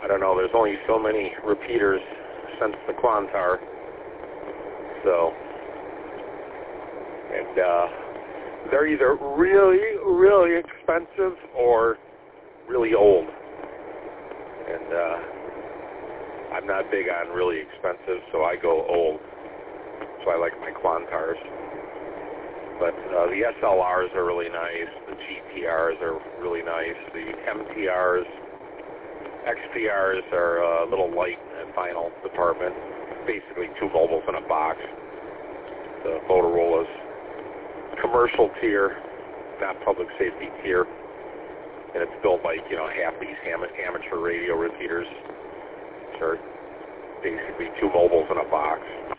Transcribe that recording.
I don't know, there's only so many repeaters since the Quantar. So, and they're either really, really expensive or really old. And I'm not big on really expensive, so I go old. So I like my Quantars. But the SLRs are really nice. The GTRs are really nice. The MTRs, XTRs are a little light in the final department. Basically 2 mobiles in a box. The Motorola's commercial tier, not public safety tier. And it's built like, half these amateur radio repeaters, which are basically 2 mobiles in a box.